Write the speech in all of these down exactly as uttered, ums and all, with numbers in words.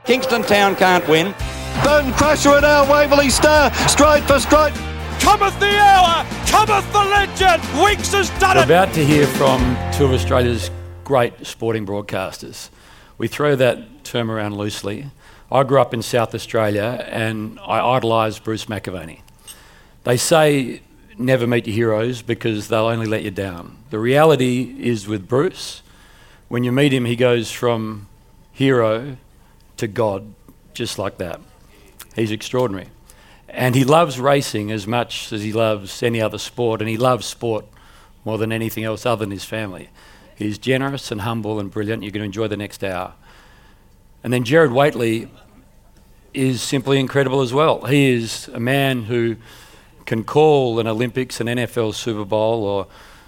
Kingston Town can't win. Bone Crusher and our Waverley Star, stride for stride. Cometh the hour, cometh the legend, Winks has done We're it! about to hear from two of Australia's great sporting broadcasters. We throw that term around loosely. I grew up in South Australia and I idolised Bruce McAvaney. They say never meet your heroes because they'll only let you down. The reality is with Bruce, when you meet him, he goes from hero to God, just like that. He's extraordinary. And he loves racing as much as he loves any other sport, and he loves sport more than anything else other than his family. He's generous and humble and brilliant. You're going to enjoy the next hour. And then Gerard Whateley is simply incredible as well. He is a man who can call an Olympics, an N F L Super Bowl, or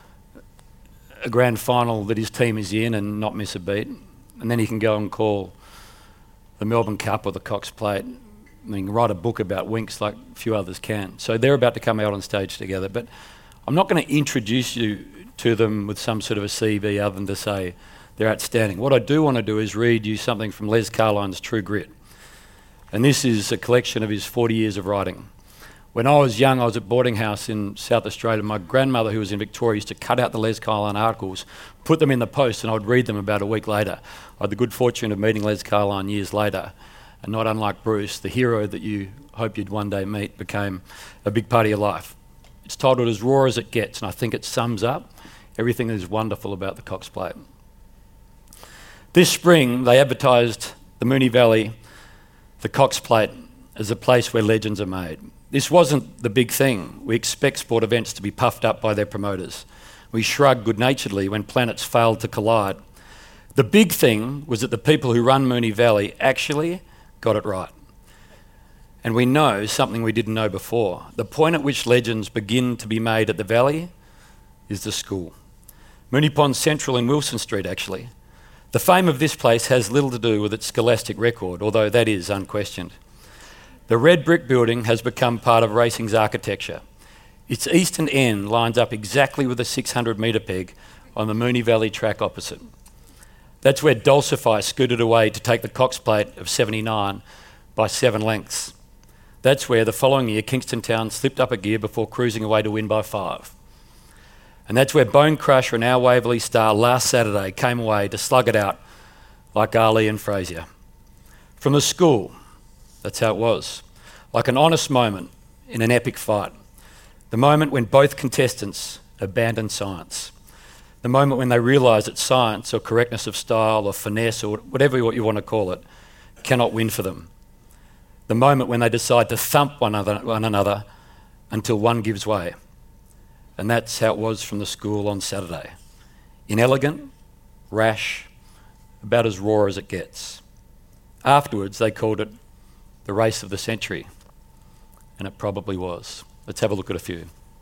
a grand final that his team is in and not miss a beat. And then he can go and call the Melbourne Cup or the Cox Plate. I mean, write a book about Winks like a few others can. So they're about to come out on stage together. But I'm not going to introduce you to them with some sort of a C V other than to say they're outstanding. What I do want to do is read you something from Les Carline's True Grit. And this is a collection of his forty years of writing. When I was young, I was at boarding house in South Australia. My grandmother, who was in Victoria, used to cut out the Les Carline articles, put them in the post, and I would read them about a week later. I had the good fortune of meeting Les Carline years later. And not unlike Bruce, the hero that you hoped you'd one day meet became a big part of your life. It's titled As Raw As It Gets, and I think it sums up everything that is wonderful about the Cox Plate. This spring, they advertised the Moonee Valley, the Cox Plate, as a place where legends are made. This wasn't the big thing. We expect sport events to be puffed up by their promoters. We shrug good-naturedly when planets failed to collide. The big thing was that the people who run Moonee Valley actually got it right. And we know something we didn't know before. The point at which legends begin to be made at the Valley is the school. Moonee Pond Central in Wilson Street, actually. The fame of this place has little to do with its scholastic record, although that is unquestioned. The red brick building has become part of racing's architecture. Its eastern end lines up exactly with the six hundred metre peg on the Moonee Valley track opposite. That's where Dulcify scooted away to take the Cox Plate of seventy-nine by seven lengths. That's where the following year Kingston Town slipped up a gear before cruising away to win by five. And that's where Bone Crusher and our Waverley Star last Saturday came away to slug it out like Ali and Frazier. From the school, that's how it was. Like an honest moment in an epic fight. The moment when both contestants abandoned science. The moment when they realised that science or correctness of style or finesse or whatever you want to call it cannot win for them. The moment when they decide to thump one another, one another until one gives way. And that's how it was from the school on Saturday. Inelegant, rash, about as raw as it gets. Afterwards, they called it the race of the century. And it probably was. Let's have a look at a few.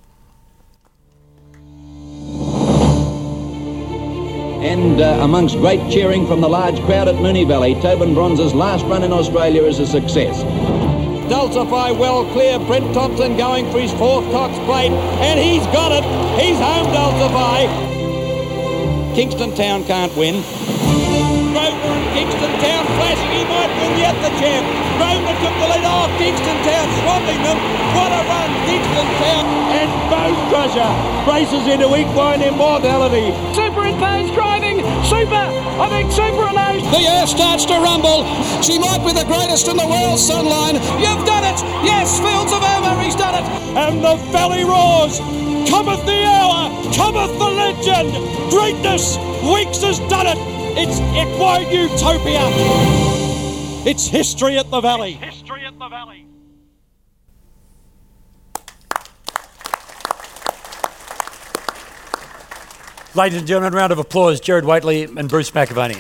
And uh, amongst great cheering from the large crowd at Moonee Valley, Tobin Bronze's last run in Australia is a success. Dulcify well clear, Brent Thompson going for his fourth Cox Plate, and he's got it. He's home, Dulcify. Kingston Town can't win. Grosvenor and Kingston Town flashing, he might win yet the champ. Grosvenor took the lead off, Kingston Town swamping them. What a run, Kingston Town. And Bone Crusher races into equine immortality. Super in pace driving, Super, I think Super and those. The air starts to rumble. She might be the greatest in the world, Sunline. You've done it, yes, Fields of Homer, he's done it. And the valley roars. Cometh the hour, cometh the legend. Greatness, Winks has done it. It's Equine Utopia. It's history at the Valley. History at the Valley. Ladies and gentlemen, round of applause, Gerard Whateley and Bruce McAvaney.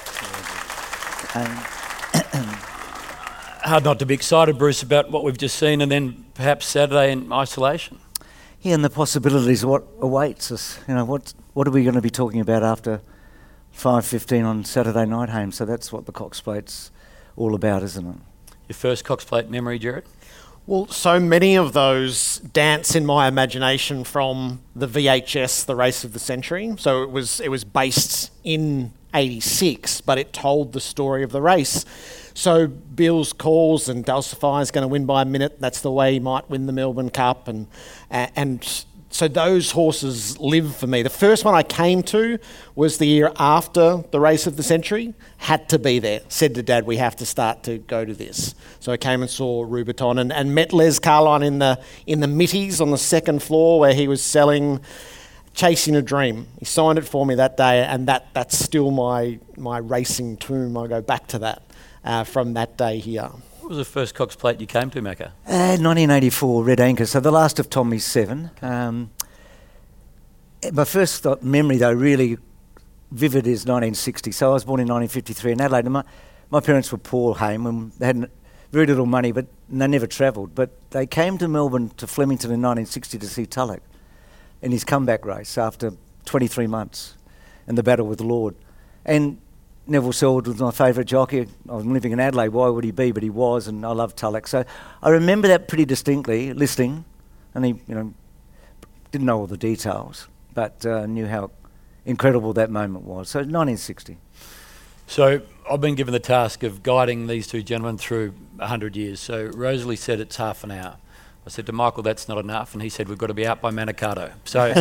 Um, Hard not to be excited, Bruce, about what we've just seen and then perhaps Saturday in isolation. Yeah, and the possibilities of what awaits us. You know, what what are we going to be talking about after five fifteen on Saturday night, Hames? So that's what the Cox Plate's all about, isn't it? Your first Cox Plate memory, Gerard? Well, so many of those dance in my imagination from the V H S, The Race of the Century. So it was it was based in eighty-six, but it told the story of the race. So Beals calls and Dulcify's going to win by a minute. That's the way he might win the Melbourne Cup. And and so those horses live for me. The first one I came to was the year after the Race of the Century. Had to be there. Said to Dad, we have to start to go to this. So I came and saw Rubiton and, and met Les Carline in the in the Mitties on the second floor where he was selling Chasing a Dream. He signed it for me that day, and that that's still my my racing tomb. I go back to that uh, from that day here. What was the first Cox Plate you came to, Macca? Uh, nineteen eighty-four, Red Anchor. So the last of Tommy's seven. Um, my first thought, memory, though, really vivid is nineteen sixty. So I was born in nineteen fifty-three in Adelaide. And my, my parents were poor, Haim, and they had very little money, but they never travelled. But they came to Melbourne, to Flemington in nineteen sixty to see Tulloch in his comeback race after twenty-three months and the battle with Lord. And Neville Selwood was my favourite jockey. I was living in Adelaide. Why would he be? But he was, and I loved Tulloch. So I remember that pretty distinctly, listening, and he, you know, didn't know all the details, but uh, knew how incredible that moment was. So nineteen sixty. So I've been given the task of guiding these two gentlemen through one hundred years. So Rosalie said it's half an hour. I said to Michael, that's not enough, and he said we've got to be out by Manikato. So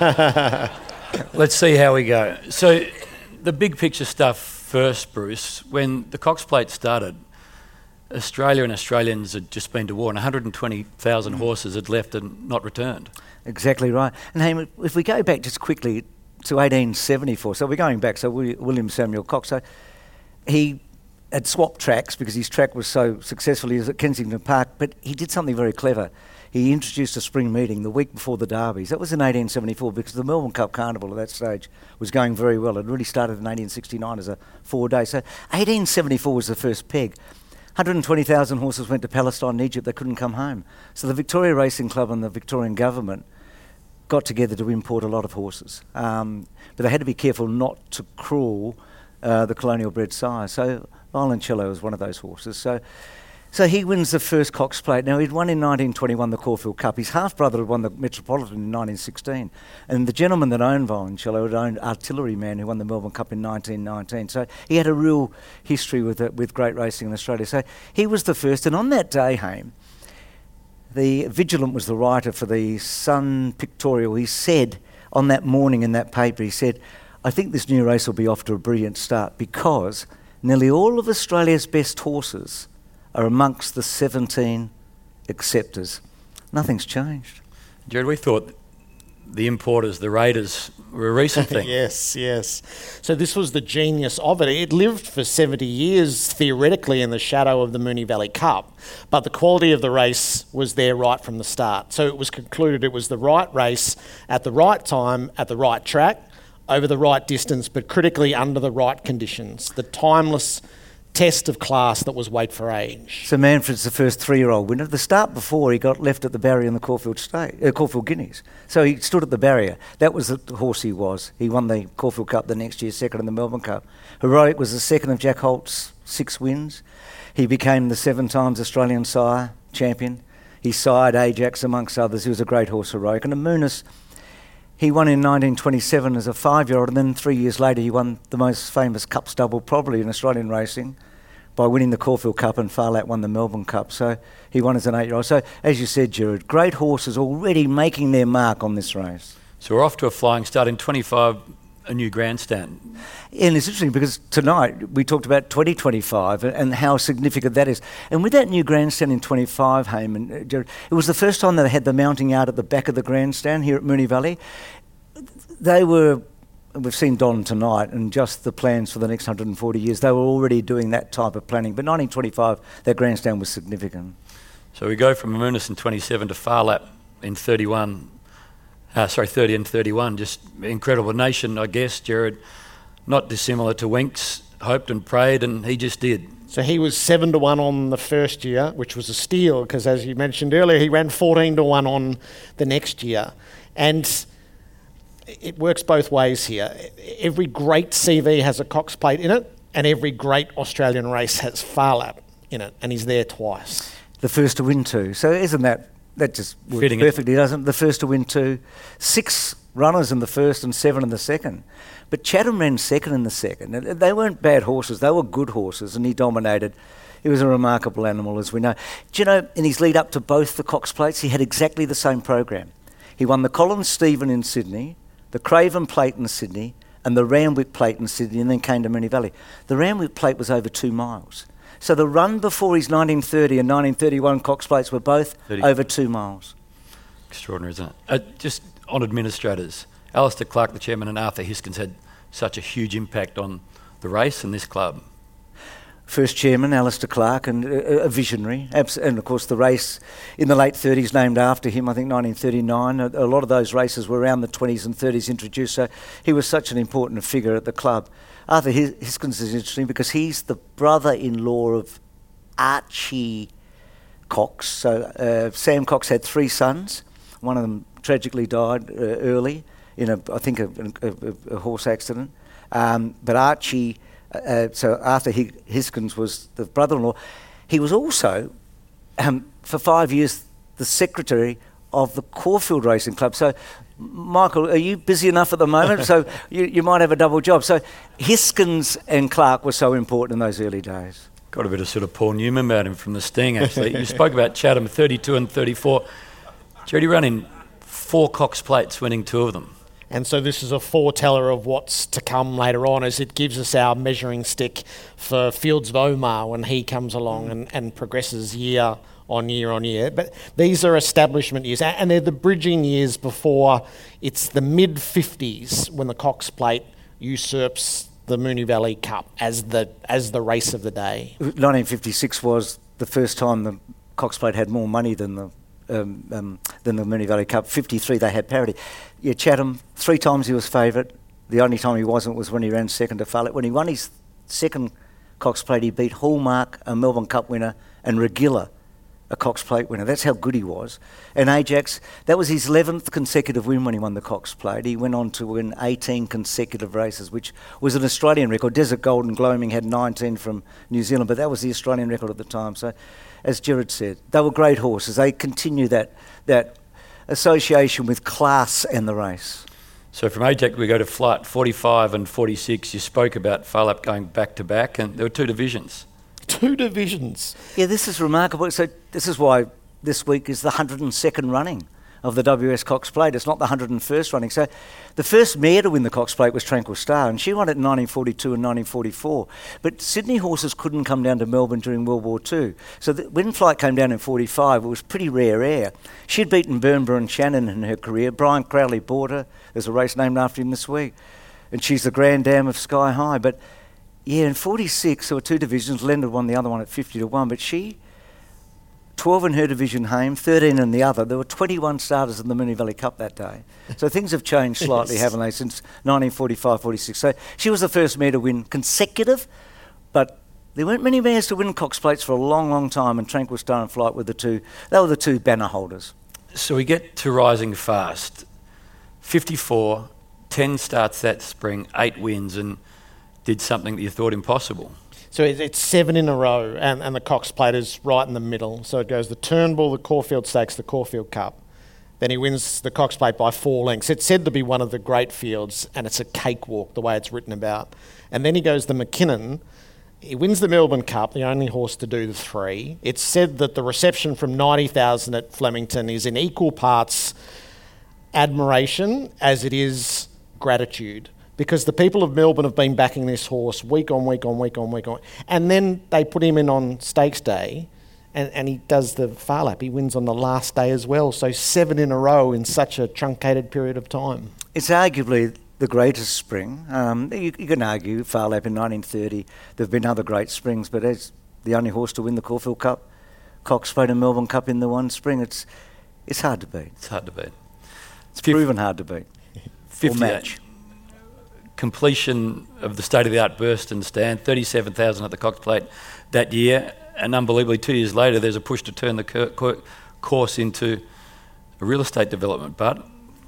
let's see how we go. So the big picture stuff first, Bruce. When the Cox Plate started, Australia and Australians had just been to war, and one hundred twenty thousand mm. horses had left and not returned. Exactly right. And hey, if we go back just quickly to eighteen seventy-four, so we're going back, so William Samuel Cox, so he had swapped tracks because his track was so successful. He was at Kensington Park, but he did something very clever. He introduced a spring meeting the week before the Derbies. That was in eighteen seventy-four because the Melbourne Cup Carnival at that stage was going very well. It really started in eighteen sixty-nine as a four-day. So eighteen seventy-four was the first peg. one hundred twenty thousand horses went to Palestine and Egypt. They couldn't come home. So the Victoria Racing Club and the Victorian government got together to import a lot of horses. Um, but they had to be careful not to cruel uh, the colonial bred sires. So Violoncello was one of those horses. So so he wins the first Cox Plate. Now, he'd won in nineteen twenty-one the Caulfield Cup. His half-brother had won the Metropolitan in nineteen sixteen. And the gentleman that owned Violoncello had owned Artilleryman, who won the Melbourne Cup in nineteen nineteen. So he had a real history with it, with great racing in Australia. So he was the first. And on that day, Haim, the Vigilant was the writer for the Sun Pictorial. He said on that morning in that paper, he said, I think this new race will be off to a brilliant start because nearly all of Australia's best horses are amongst the seventeen acceptors. Nothing's changed. Jared, we thought the importers, the raiders, were a recent thing. Yes, yes. So this was the genius of it. It lived for seventy years, theoretically, in the shadow of the Moonee Valley Cup, but the quality of the race was there right from the start. So it was concluded it was the right race at the right time, at the right track, over the right distance, but critically under the right conditions. The timeless test of class that was weight for age. So Manfred's the first three-year-old winner. The start before, he got left at the barrier in the Caulfield, State, uh, Caulfield Guineas. So he stood at the barrier. That was the horse he was. He won the Caulfield Cup the next year, second in the Melbourne Cup. Heroic was the second of Jack Holt's six wins. He became the seven times Australian sire champion. He sired Ajax amongst others. He was a great horse, Heroic. And Amunis, he won in nineteen twenty-seven as a five-year-old, and then three years later he won the most famous Cup stubble probably in Australian racing by winning the Caulfield Cup, and Farlap won the Melbourne Cup. So he won as an eight-year-old. So as you said, Gerard, great horses already making their mark on this race. So we're off to a flying start in twenty-five, a new grandstand. And it's interesting because tonight we talked about twenty twenty-five and how significant that is. And with that new grandstand in twenty-five, Hayman, uh, Gerard, it was the first time they had the mounting yard at the back of the grandstand here at Moonee Valley. They were, we've seen Don tonight, and just the plans for the next one hundred forty years, they were already doing that type of planning. But nineteen twenty-five, that grandstand was significant. So we go from Amunis in twenty-seven to Farlap in thirty-one. Uh, sorry, thirty and thirty-one. Just incredible nation, I guess, Gerard. Not dissimilar to Winks. Hoped and prayed, and he just did. So he was seven to one on the first year, which was a steal, because as you mentioned earlier, he ran fourteen to one on the next year. And it works both ways here. Every great C V has a Cox Plate in it, and every great Australian race has Farlap in it, and he's there twice. The first to win two. So isn't that, that just works Fitting it. perfectly, doesn't it? The first to win two. Six runners in the first and seven in the second. But Chatham ran second in the second. And they weren't bad horses. They were good horses, and he dominated. He was a remarkable animal, as we know. Do you know, in his lead up to both the Cox Plates, he had exactly the same program. He won the Collins Stephen in Sydney, the Craven Plate in Sydney, and the Randwick Plate in Sydney, and then came to Moonee Valley. The Randwick Plate was over two miles. So the run before his nineteen thirty and nineteen thirty-one Cox Plates were both thirty over two miles. Extraordinary, isn't it? Uh, just on administrators, Alistair Clark, the chairman, and Arthur Hiskins had such a huge impact on the race and this club. First chairman, Alistair Clark, and a, a visionary. Abs- and of course the race in the late thirties named after him, I think nineteen thirty-nine. A, a lot of those races were around the twenties and thirties introduced, so he was such an important figure at the club. Arthur His- Hiskins is interesting because he's the brother-in-law of Archie Cox. So uh, Sam Cox had three sons. One of them tragically died uh, early in, a, I think, a, a, a horse accident. Um, but Archie... Uh, so Arthur Hiskins was the brother-in-law. He was also, um, for five years, the secretary of the Caulfield Racing Club. So, Michael, are you busy enough at the moment? So you, you might have a double job. So Hiskins and Clark were so important in those early days. Got a bit of sort of Paul Newman about him from the Sting, actually. You spoke about Chatham, thirty-two and thirty-four. Judy running four Cox Plates, winning two of them. And so this is a foreteller of what's to come later on, as it gives us our measuring stick for Fields of Omar when he comes along and, and progresses year on year on year. But these are establishment years, and they're the bridging years before it's the mid-fifties when the Cox Plate usurps the Moonee Valley Cup as the as the race of the day. nineteen fifty-six was the first time the Cox Plate had more money than the Um, um, than the Moonee Valley Cup. fifty-three they had parity. Yeah, Chatham, three times he was favourite. The only time he wasn't was when he ran second to Farlap. When he won his second Cox Plate, he beat Hallmark, a Melbourne Cup winner, and Regilla, a Cox Plate winner. That's how good he was. And Ajax, that was his eleventh consecutive win when he won the Cox Plate. He went on to win eighteen consecutive races, which was an Australian record. Desert Gold and Gloaming had nineteen from New Zealand, but that was the Australian record at the time. So, as Gerard said, they were great horses. They continue that that association with class and the race. So from Ajax we go to flight forty-five and forty-six. You spoke about Farlap going back to back, and there were two divisions. Two divisions. Yeah, this is remarkable. So this is why this week is the one hundred second running of the W S Cox Plate. It's not the one hundred first running. So the first mare to win the Cox Plate was Tranquil Star, and she won it in nineteen forty-two and nineteen forty-four. But Sydney horses couldn't come down to Melbourne during World War Two. So the, when Flight came down in forty-five, it was pretty rare air. She'd beaten Burnborough and Shannon in her career. Brian Crowley bought her. There's a race named after him this week. And she's the Grand Dam of Sky High. But yeah, in forty-six, there were two divisions. Leonard won the other one at fifty to one, but she... twelve in her division, Haim, thirteen in the other. There were twenty-one starters in the Moonee Valley Cup that day. So things have changed slightly, yes. haven't they, since nineteen forty-five forty-six. So she was the first mare to win consecutive, but there weren't many mares to win Cox Plates for a long, long time, and Tranquil Star and Flight were the two, they were the two banner holders. So we get to Rising Fast. fifty-four, ten starts that spring, eight wins, and did something that you thought impossible. So it's seven in a row, and, and the Cox Plate is right in the middle. So it goes the Turnbull, the Caulfield Stakes, the Caulfield Cup. Then he wins the Cox Plate by four lengths. It's said to be one of the great fields, and it's a cakewalk, the way it's written about. And then he goes the McKinnon. He wins the Melbourne Cup, the only horse to do the three. It's said that the reception from ninety thousand at Flemington is in equal parts admiration as it is gratitude, because the people of Melbourne have been backing this horse week on week on week on week on. And then they put him in on Stakes Day, and, and he does the Farlap. He wins on the last day as well. So seven in a row in such a truncated period of time. It's arguably the greatest spring. Um, you, you can argue Farlap in nineteen thirty. There have been other great springs, but as the only horse to win the Caulfield Cup, Cox Plate and Melbourne Cup in the one spring, it's it's hard to beat. It's hard to beat. It's Fif- proven hard to beat. Or match. Completion of the state-of-the-art Burston stand, thirty-seven thousand at the Cox Plate that year, and unbelievably two years later there's a push to turn the cur- cur- course into a real estate development. But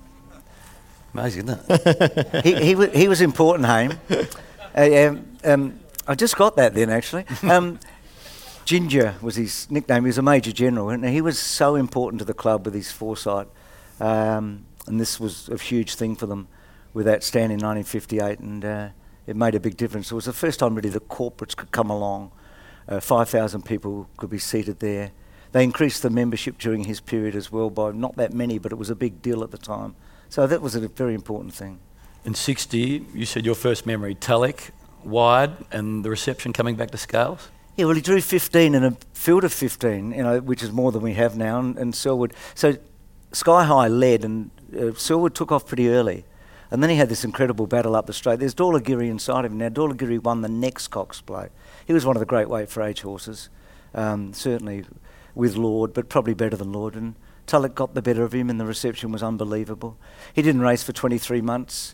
amazing, isn't it? he, he, w- he was important, Haim. uh, um, um, I just got that then, actually. Um, Ginger was his nickname. He was a Major General, and he was so important to the club with his foresight. Um, and this was a huge thing for them with that stand in nineteen fifty-eight, and uh, it made a big difference. It was the first time really the corporates could come along. Uh, five thousand people could be seated there. They increased the membership during his period as well by not that many, but it was a big deal at the time. So that was a very important thing. In sixty, you said your first memory, Tulloch, wide, and the reception coming back to Scales? Yeah, well, he drew fifteen in a field of fifteen, you know, which is more than we have now, and, and Selwood. So Sky High led, and uh, Selwood took off pretty early. And then he had this incredible battle up the straight. There's Dorligiri inside of him. Now, Dorligiri won the next Cox Plate. He was one of the great weight for age horses, um, certainly with Lord, but probably better than Lord. And Tulloch got the better of him, and the reception was unbelievable. He didn't race for twenty-three months.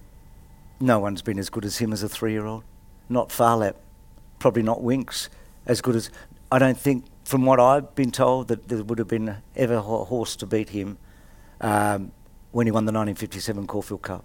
No one's been as good as him as a three-year-old. Not Farlap, probably not Winks, as good as... I don't think, from what I've been told, that there would have been ever a horse to beat him um, when he won the nineteen fifty-seven Caulfield Cup.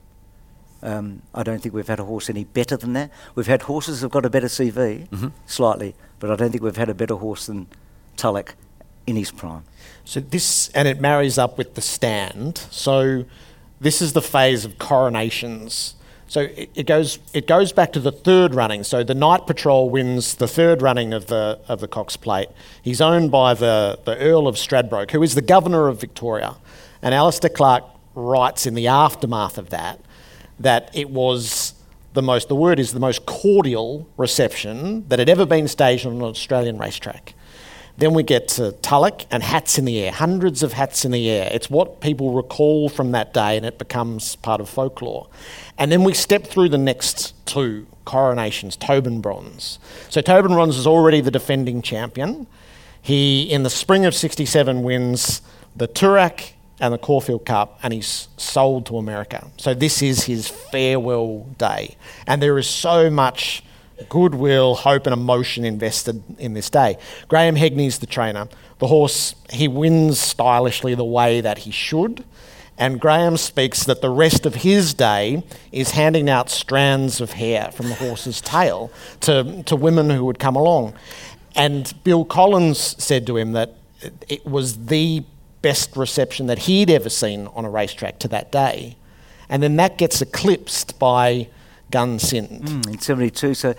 Um, I don't think we've had a horse any better than that. We've had horses that have got a better C V, mm-hmm. slightly, but I don't think we've had a better horse than Tulloch in his prime. So this, and it marries up with the stand. So this is the phase of coronations. So it, it goes it goes back to the third running. So the Night Patrol wins the third running of the of the Cox Plate. He's owned by the, the Earl of Stradbroke, who is the Governor of Victoria. And Alistair Clark writes in the aftermath of that that it was the most, the word is the most cordial reception that had ever been staged on an Australian racetrack. Then we get to Tulloch and hats in the air, hundreds of hats in the air. It's what people recall from that day, and it becomes part of folklore. And then we step through the next two coronations, Tobin Bronze. So Tobin Bronze is already the defending champion. He, in the spring of sixty-seven, wins the Toorak and the Caulfield Cup, and he's sold to America. So this is his farewell day. And there is so much goodwill, hope and emotion invested in this day. Graham Hegney's the trainer. The horse, he wins stylishly the way that he should, and Graham speaks that the rest of his day is handing out strands of hair from the horse's tail to, to women who would come along. And Bill Collins said to him that it was the best reception that he'd ever seen on a racetrack to that day. And then that gets eclipsed by Gun Sind. Mm, in seventy-two, so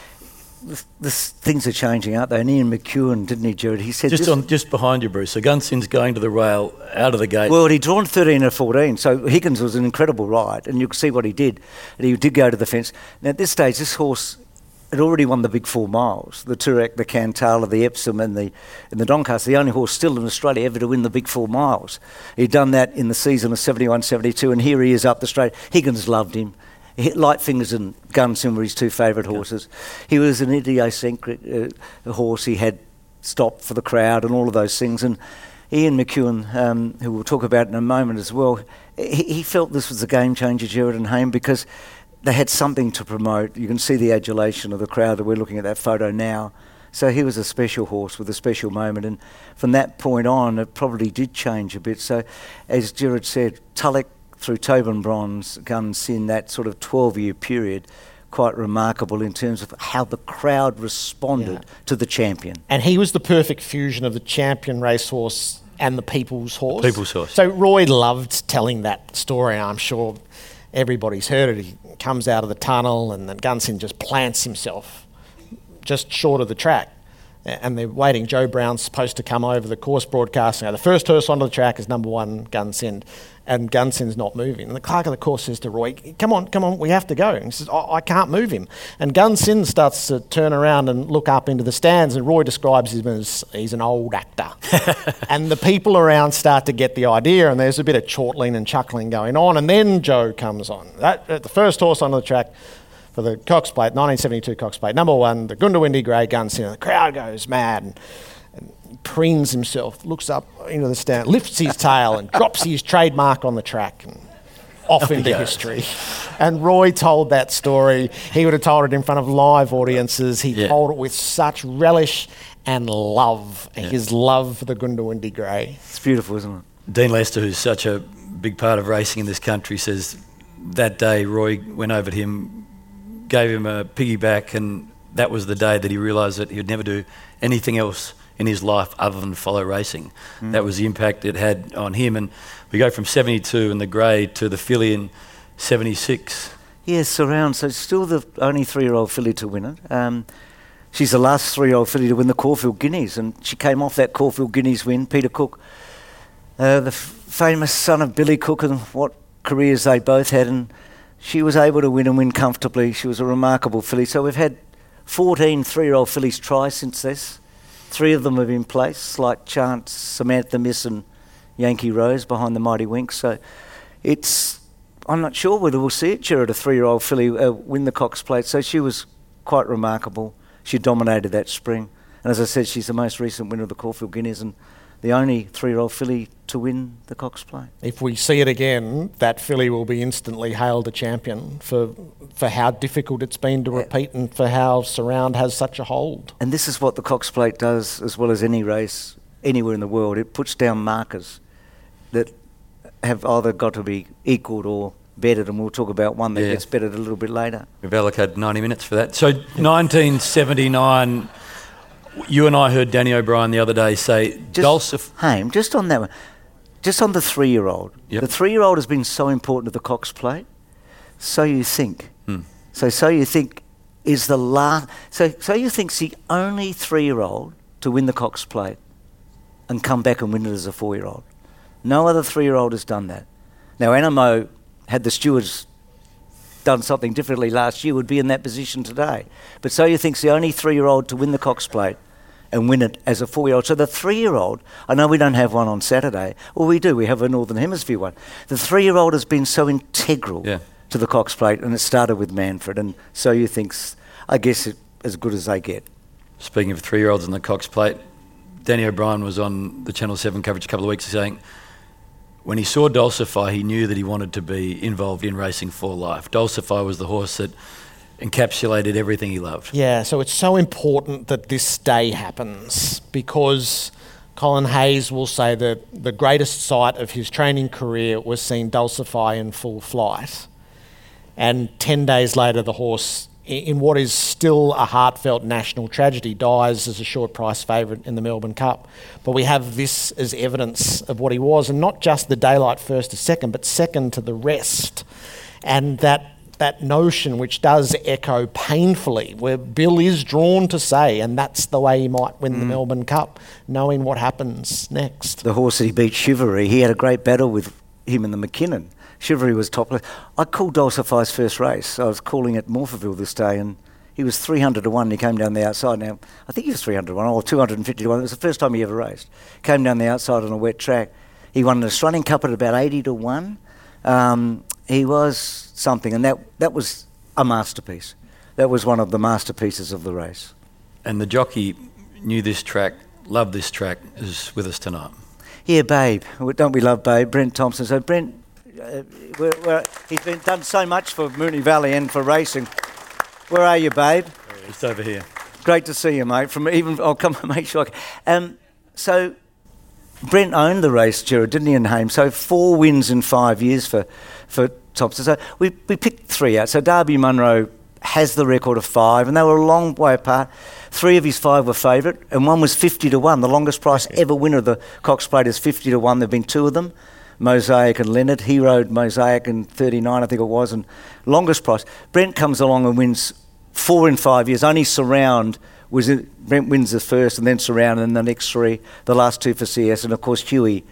the, the things are changing, aren't they? And Ian McEwen, didn't he, Jared? He said just on, just behind you, Bruce. So Gun Sind's going to the rail out of the gate. Well, he'd drawn thirteen or fourteen, so Higgins was an incredible ride, and you could see what he did. And he did go to the fence. Now at this stage, this horse had already won the big four miles: the Toorak, the Cantala, the Epsom, and the and the Doncaster. The only horse still in Australia ever to win the big four miles. He'd done that in the season of seventy-one seventy-two, and here he is up the straight. Higgins loved him. Lightfingers and Gun Sind were his two favourite horses. He was an idiosyncratic uh, horse. He had stopped for the crowd and all of those things. And Ian McEwen, um, who we'll talk about in a moment as well, he, he felt this was a game changer, Jared and Haim, because they had something to promote. You can see the adulation of the crowd. We're looking at that photo now. So he was a special horse with a special moment. And from that point on, it probably did change a bit. So as Jared said, Tulloch through Tobin Bronze, Gun Sind, that sort of twelve-year period, quite remarkable in terms of how the crowd responded yeah. to the champion. And he was the perfect fusion of the champion racehorse and the people's horse. The people's horse. So Roy loved telling that story, and I'm sure everybody's heard it. He comes out of the tunnel, and then Gun Sind just plants himself just short of the track. And they're waiting. Joe Brown's supposed to come over the course broadcast. Now, the first horse onto the track is number one, Gun Sind, and Gun Sind's not moving. And the clerk of the course says to Roy, come on, come on, we have to go. And he says, oh, I can't move him. And Gun Sind starts to turn around and look up into the stands, and Roy describes him as he's an old actor. And the people around start to get the idea, and there's a bit of chortling and chuckling going on. And then Joe comes on. That, the first horse onto the track for the Cox Plate, nineteen seventy-two Cox Plate, number one, the Goondiwindi Grey, Gun Sind. The crowd goes mad, and, and he preens himself, looks up into the stand, lifts his tail and drops his trademark on the track and off into history. And Roy told that story. He would have told it in front of live audiences. He yeah. told it with such relish and love, yeah. his love for the Goondiwindi Grey. It's beautiful, isn't it? Dean Lester, who's such a big part of racing in this country, says that day Roy went over to him, gave him a piggyback, and that was the day that he realised that he would never do anything else in his life other than follow racing. Mm. That was the impact it had on him. And we go from seventy-two in the grade to the filly in seventy-six. Yes, Surround. So still the only three-year-old filly to win it. Um, she's the last three-year-old filly to win the Caulfield Guineas, and she came off that Caulfield Guineas win. Peter Cook, uh, the f- famous son of Billy Cook, and what careers they both had, and she was able to win and win comfortably. She was a remarkable filly. So we've had fourteen three-year-old fillies try since this. Three of them have been placed, like Chance, Samantha Miss and Yankee Rose behind the Mighty Winks. So it's, I'm not sure whether we'll see it, Jared, a three-year-old filly uh, win the Cox Plate. So she was quite remarkable. She dominated that spring. And as I said, she's the most recent winner of the Caulfield Guineas and the only three-year-old filly to win the Cox Plate. If we see it again, that filly will be instantly hailed a champion for for how difficult it's been to repeat and for how Surround has such a hold. And this is what the Cox Plate does as well as any race anywhere in the world. It puts down markers that have either got to be equalled or bettered, and we'll talk about one that yeah. gets bettered a little bit later. We've allocated ninety minutes for that. So nineteen seventy-nine... You and I heard Danny O'Brien the other day say, Dulcif... Haim, just on that one, just on the three-year-old. Yep. The three-year-old has been so important to the Cox Plate. So You Think. Hmm. So So You Think is the last... So So You Think's the only three-year-old to win the Cox Plate and come back and win it as a four-year-old. No other three-year-old has done that. Now, Animo, had the stewards done something differently last year, would be in that position today. But So You Think's the only three-year-old to win the Cox Plate and win it as a four-year-old. So the three-year-old, I know we don't have one on Saturday, or we do, we have a Northern Hemisphere one. The three-year-old has been so integral yeah. to the Cox Plate, and it started with Manfred, and So You Think's, I guess, it, as good as they get. Speaking of three-year-olds in the Cox Plate, Danny O'Brien was on the Channel seven coverage a couple of weeks ago saying, when he saw Dulcify, he knew that he wanted to be involved in racing for life. Dulcify was the horse that encapsulated everything he loved. Yeah, so it's so important that this day happens because Colin Hayes will say that the greatest sight of his training career was seeing Dulcify in full flight. And ten days later, the horse, in what is still a heartfelt national tragedy, dies as a short price favourite in the Melbourne Cup. But we have this as evidence of what he was, and not just the daylight first to second, but second to the rest. And that that notion which does echo painfully, where Bill is drawn to say, and that's the way he might win mm. the Melbourne Cup, knowing what happens next. The horse that he beat, Chivalry, he had a great battle with him in the McKinnon. Chivalry was topless. I called Dulcify's first race. I was calling at Morphettville this day, and he was three hundred to one. He came down the outside. Now, I think he was three hundred to one or two hundred fifty to one. It was the first time he ever raced. Came down the outside on a wet track. He won an Australian Cup at about eighty to one. Um, he was something, and that that was a masterpiece. That was one of the masterpieces of the race. And the jockey knew this track, loved this track, is with us tonight. Yeah, Babe. Don't we love Babe? Brent Thompson. So Brent, uh, we're, we're, he's been done so much for Moonee Valley and for racing. Where are you, Babe? It's over here. Great to see you, mate. From even, I'll come and make sure. I can. Um, so Brent owned the race, Gerard, didn't he, in Hames? So four wins in five years for for Thompson. So we we picked three out. So Darby Munro has the record of five, and they were a long way apart. Three of his five were favourite, and one was fifty to one. The longest price ever winner of the Cox Plate is fifty to one. There have been two of them, Mosaic and Leonard. He rode Mosaic in thirty-nine, I think it was, and longest price. Brent comes along and wins four in five years. Only Surround was in, Brent wins the first, and then Surround, and the next three, the last two for C S, and of course Huey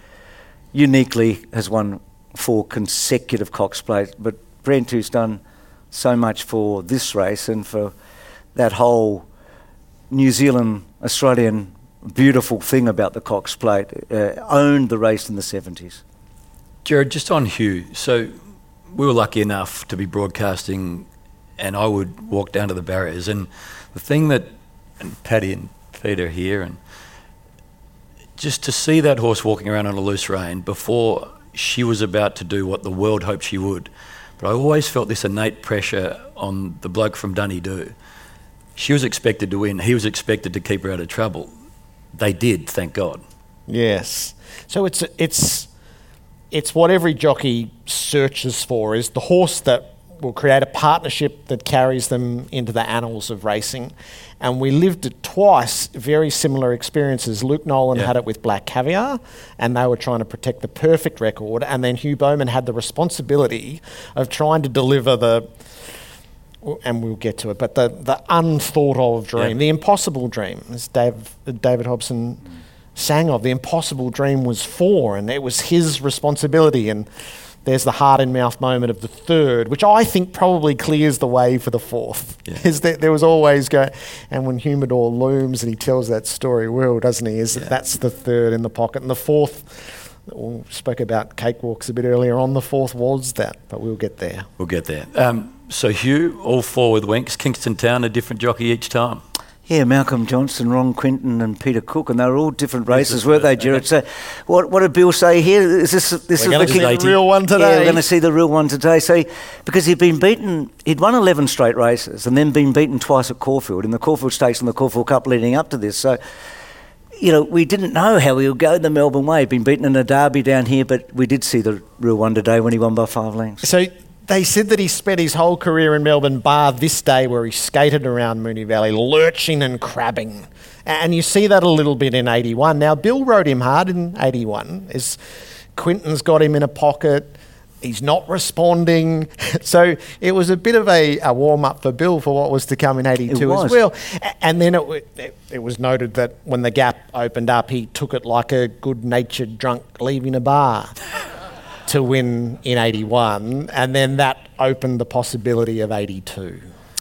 uniquely has won four consecutive Cox Plate. But Brent, who's done so much for this race and for that whole New Zealand, Australian beautiful thing about the Cox Plate, uh, owned the race in the seventies. Gerard, just on Hugh, so we were lucky enough to be broadcasting, and I would walk down to the barriers, and the thing that, and Paddy and Peter here, and just to see that horse walking around on a loose rein before she was about to do what the world hoped she would. But I always felt this innate pressure on the bloke from Dunedoo. She was expected to win. He was expected to keep her out of trouble. They did, thank God. Yes. So it's it's it's what every jockey searches for, is the horse that will create a partnership that carries them into the annals of racing. And we lived it twice, very similar experiences. Luke Nolan yeah. had it with Black Caviar, and they were trying to protect the perfect record. And then Hugh Bowman had the responsibility of trying to deliver the, and we'll get to it, but the, the unthought of dream, yeah. the impossible dream, as Dave, David Hobson mm. sang of. The impossible dream was four, and it was his responsibility. And there's the heart-in-mouth moment of the third, which I think probably clears the way for the fourth. Yeah. Is that there was always go, and when Humidor looms and he tells that story well, doesn't he? Is yeah. that that's the third in the pocket, and the fourth. We spoke about cakewalks a bit earlier on. The fourth was that, but we'll get there. We'll get there. Um, so Hugh, all four with Winks. Kingston Town, a different jockey each time. Yeah, Malcolm Johnson, Ron Quinton and Peter Cook, and they were all different races, weren't they, Gerard? So what, what did Bill say here? Is this this we're is the, king- the real one today? Yeah, we're going to see the real one today. So, because he'd been beaten, he'd won eleven straight races and then been beaten twice at Caulfield, in the Caulfield Stakes and the Caulfield Cup leading up to this. So, you know, we didn't know how he would go the Melbourne way. He'd been beaten in a derby down here, but we did see the real one today when he won by five lengths. So they said that he spent his whole career in Melbourne, bar this day where he skated around Moonee Valley, lurching and crabbing. And you see that a little bit in eighty-one. Now, Bill rode him hard in eighty-one. As Quinton's got him in a pocket. He's not responding. So it was a bit of a, a warm-up for Bill for what was to come in eighty-two as well. And then it, it, it was noted that when the gap opened up, he took it like a good-natured drunk leaving a bar to win in eighty-one. And then that opened the possibility of eighty-two.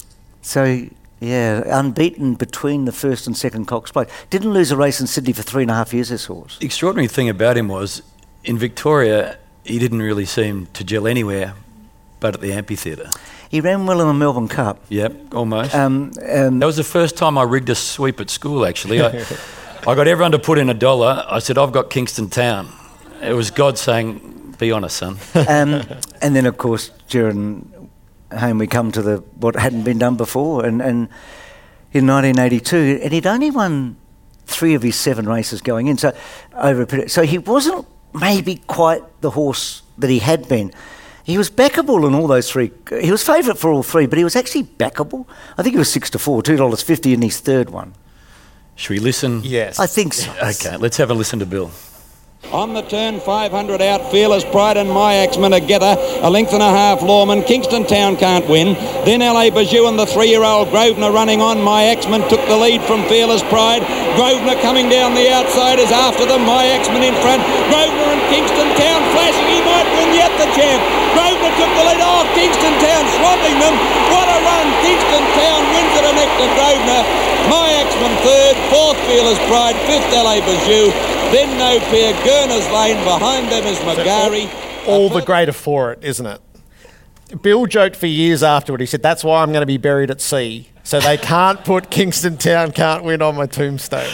So, yeah, unbeaten between the first and second Cox Plate. Didn't lose a race in Sydney for three and a half years, this horse. The extraordinary thing about him was, in Victoria, he didn't really seem to gel anywhere but at the amphitheatre. He ran well in the Melbourne Cup. Yep, almost. Um, um, that was the first time I rigged a sweep at school, actually. I, I got everyone to put in a dollar. I said, I've got Kingston Town. It was God saying, be honest, son. Um, and then, of course, during home we come to the what hadn't been done before. And, and in nineteen eighty-two, and he'd only won three of his seven races going in. So, over a period, so he wasn't maybe quite the horse that he had been. He was backable in all those three. He was favourite for all three, but he was actually backable. I think he was six to four, two dollars fifty in his third one. Should we listen? Yes. I think so. Okay, let's have a listen to Bill. On the turn, five hundred out, Fearless Pride and My Axeman together. A length and a half, Lawman. Kingston Town can't win. Then L A Bajou and the three-year-old Grosvenor running on. My Axeman took the lead from Fearless Pride. Grosvenor coming down the outside is after them. My Axeman in front. Grosvenor and Kingston Town flashing. He might win yet, the champ. Grosvenor took the lead. Oh, Kingston Town swamping them. What a run. Kingston Town wins it a neck to Grosvenor. My Axeman third. Fourth, Fearless Pride. Fifth, L A Bajou. Then No Peer, Gurner's Lane, behind them is Magari. All the greater for it, isn't it? Bill joked for years afterward, he said, that's why I'm going to be buried at sea. So they can't put Kingston Town can't win on my tombstone.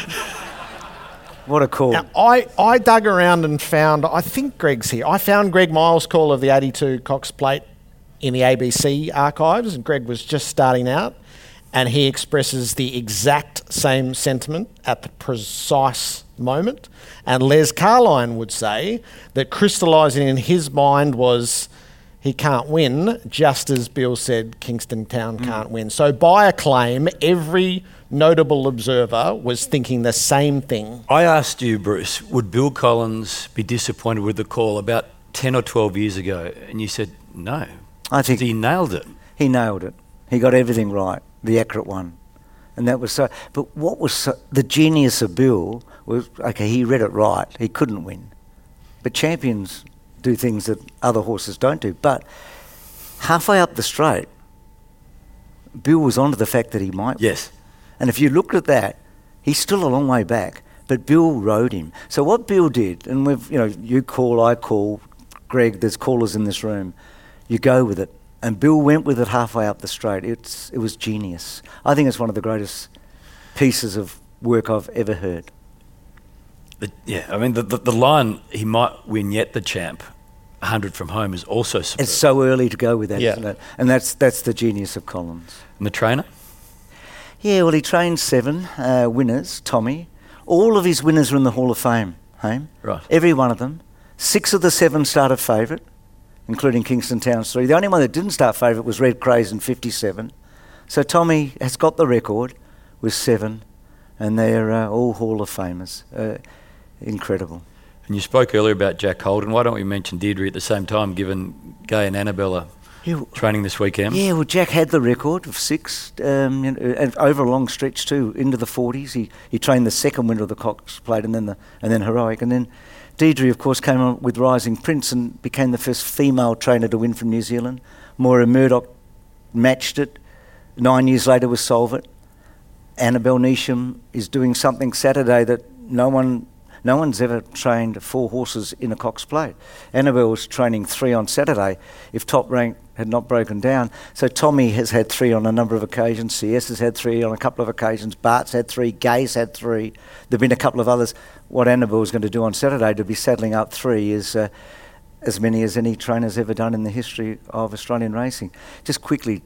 What a call. Now, I, I dug around and found, I think Greg's here, I found Greg Miles' call of the eighty-two Cox Plate in the A B C archives, and Greg was just starting out, and he expresses the exact same sentiment at the precise moment. And Les Carline would say that crystallising in his mind was he can't win, just as Bill said Kingston Town mm. can't win. So by acclaim, every notable observer was thinking the same thing. I asked you, Bruce, would Bill Collins be disappointed with the call about ten or twelve years ago? And you said no. I think he nailed it. He nailed it. He got everything right, the accurate one. And that was so. But what was so, the genius of Bill was, okay, he read it right. He couldn't win. But champions do things that other horses don't do. But halfway up the straight, Bill was onto the fact that he might yes. win. And if you looked at that, he's still a long way back. But Bill rode him. So what Bill did, and we've, you know, you call, I call, Greg, there's callers in this room. You go with it. And Bill went with it halfway up the straight. It's it was genius. I think it's one of the greatest pieces of work I've ever heard. The, yeah, I mean, the, the the line, he might win yet the champ, one hundred from home, is also superb. It's so early to go with that, yeah. isn't it? And that's that's the genius of Collins. And the trainer? Yeah, well, he trained seven uh, winners, Tommy. All of his winners are in the Hall of Fame, Haim. Right. Every one of them. Six of the seven started favourite. including Kingston Town's three. The only one that didn't start favourite was Red Craze in fifty-seven. So Tommy has got the record with seven, and they're uh, all Hall of Famers. Uh, incredible. And you spoke earlier about Jack Holden. Why don't we mention Deirdre at the same time, given Gay and Annabelle are yeah, training this weekend? Yeah, well, Jack had the record of six, um, you know, and over a long stretch too, into the forties. He he trained the second winner of the Cox Plate, and then the and then Heroic, and then Deirdre, of course, came on with Rising Prince and became the first female trainer to win from New Zealand. Moira Murdoch matched it. Nine years later was Solvit. Annabelle Neesham is doing something Saturday that no one. No one's ever trained four horses in a Cox Plate. Annabelle was training three on Saturday if Top Rank had not broken down. So Tommy has had three on a number of occasions. C S has had three on a couple of occasions. Bart's had three. Gay's had three. There have been a couple of others. What Annabelle is going to do on Saturday to be saddling up three is uh, as many as any trainer's ever done in the history of Australian racing. Just quickly,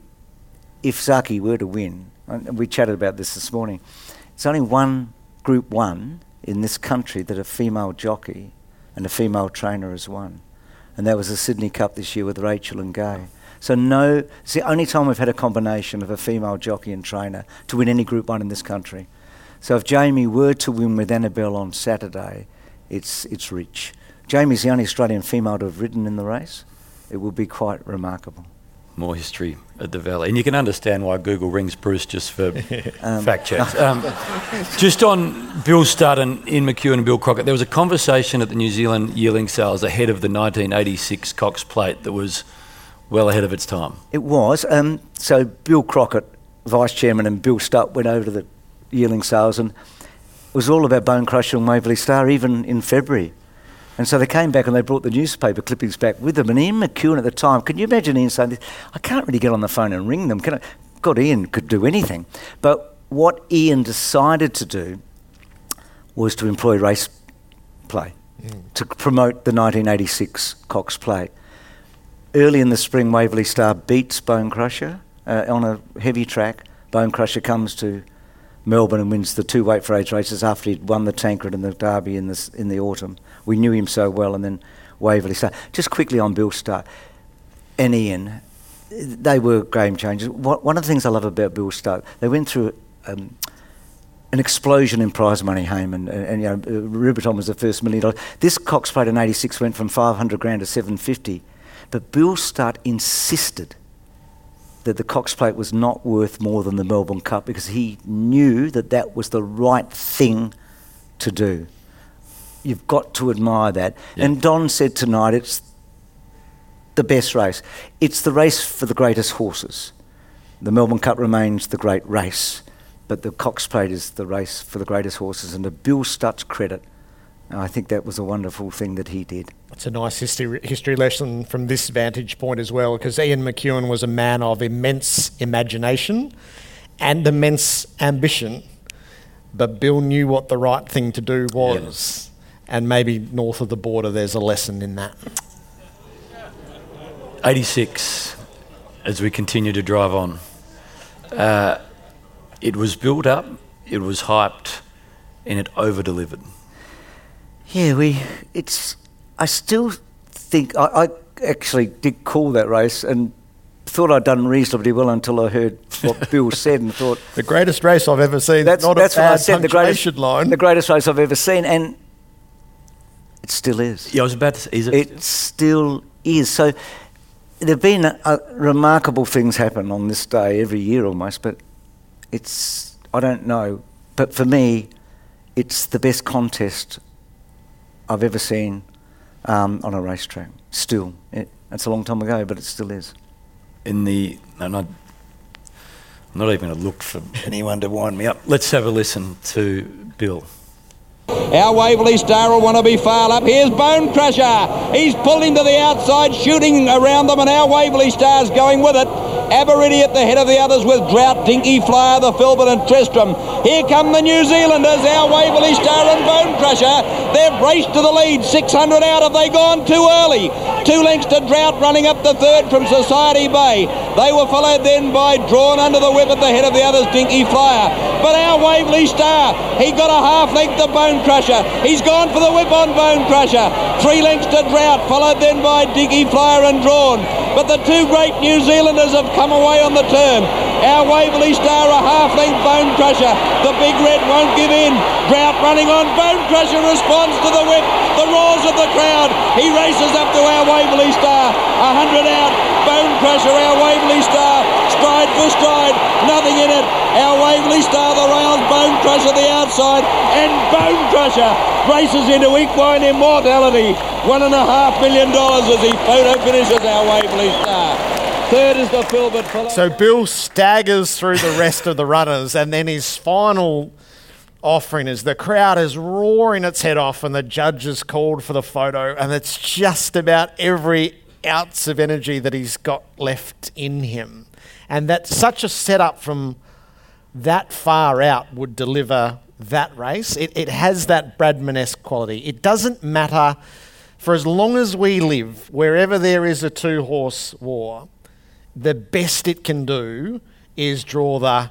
if Zaki were to win, and we chatted about this this morning, it's only one Group One in this country that a female jockey and a female trainer has won. And that was the Sydney Cup this year with Rachel and Gay. So no, it's the only time we've had a combination of a female jockey and trainer to win any Group One in this country. So if Jamie were to win with Annabelle on Saturday, it's it's rich. Jamie's the only Australian female to have ridden in the race. It will be quite remarkable. More history at the Valley. And you can understand why Google rings Bruce just for um, fact checks. Um, just on Bill Studd and Ian McEwen and Bill Crockett, there was a conversation at the New Zealand yearling sales ahead of the nineteen eighty-six Cox Plate that was well ahead of its time. It was. Um, so Bill Crockett, Vice Chairman, and Bill Studd went over to the yearling sales, and it was all about Bone Crusher and Waverley Star, even in February. And so they came back and they brought the newspaper clippings back with them. And Ian McEwen at the time, can you imagine Ian saying this? I can't really get on the phone and ring them. Can I? God, Ian could do anything. But what Ian decided to do was to employ race play mm. to promote the nineteen eighty-six Cox Plate. Early in the spring, Waverley Star beats Bone Crusher uh, on a heavy track. Bone Crusher comes to Melbourne and wins the two weight for age races after he'd won the Tancred and the Derby in the, in the autumn. We knew him so well, and then Waverley Star. Just quickly on Bill Studd and Ian, they were game changers. One of the things I love about Bill Studd, they went through um, an explosion in prize money, Heyman, and, and you know, Rubiton was the first million dollars. This Cox Plate in eighty-six went from five hundred grand to seven fifty, but Bill Studd insisted that the Cox Plate was not worth more than the Melbourne Cup because he knew that that was the right thing to do. You've got to admire that. Yeah. And Don said tonight it's the best race. It's the race for the greatest horses. The Melbourne Cup remains the great race, but the Cox Plate is the race for the greatest horses. And to Bill Studd's credit, I think that was a wonderful thing that he did. It's a nice history history lesson from this vantage point as well, because Ian McEwen was a man of immense imagination and immense ambition, but Bill knew what the right thing to do was. Yes. And maybe north of the border there's a lesson in that. eighty-six, as we continue to drive on. Uh, it was built up, it was hyped, and it over-delivered. Yeah, we. It's. I still think I, I actually did call that race and thought I'd done reasonably well until I heard what Bill said and thought the greatest race I've ever seen. That's, not that's a bad what I said. The greatest line. The greatest race I've ever seen, and it still is. Yeah, I was about to say, is it? It still is. So there've been a, a remarkable things happen on this day every year almost, but it's I don't know. But for me, it's the best contest I've ever seen um, on a racetrack. Still, it, it's a long time ago, but it still is. In the, and I, I'm not even going to look for anyone to wind me up. Let's have a listen to Bill. Our Waverley Star will want to be far up. Here's Bone Crusher. He's pulled him to the outside, shooting around them, and our Waverley Star's going with it. Aberidi at the head of the others with Drought, Dinky Flyer, the Filbert and Tristram. Here come the New Zealanders, our Waverley Star and Bone Crusher. They've raced to the lead, six hundred out. Have they gone too early? Two lengths to Drought running up the third from Society Bay. They were followed then by Drawn Under the Whip at the head of the others, Dinky Flyer. But our Waverley Star, he got a half length to Bone Crusher. He's gone for the whip on Bone Crusher. Three lengths to Drought, followed then by Dinky Flyer and Drawn. But the two great New Zealanders have come away on the turn. Our Waverley Star, a half-length Bone Crusher. The Big Red won't give in. Drought running on. Bone Crusher responds to the whip. The roars of the crowd. He races up to our Waverley Star. A hundred out. Bone Crusher, our Waverley Star. Stride for stride. Nothing in it. Our Waverley Star, the rails. Bone Crusher, the outside. And Bone Crusher races into equine immortality. One and a half million dollars as he photo finishes our Waverley Star. Third is the Filbert. So Bill staggers through the rest of the runners, and then his final offering is the crowd is roaring its head off and the judges called for the photo, and it's just about every ounce of energy that he's got left in him. And that such a setup from that far out would deliver that race. It, it has that Bradman-esque quality. It doesn't matter for as long as we live, wherever there is a two-horse war, the best it can do is draw the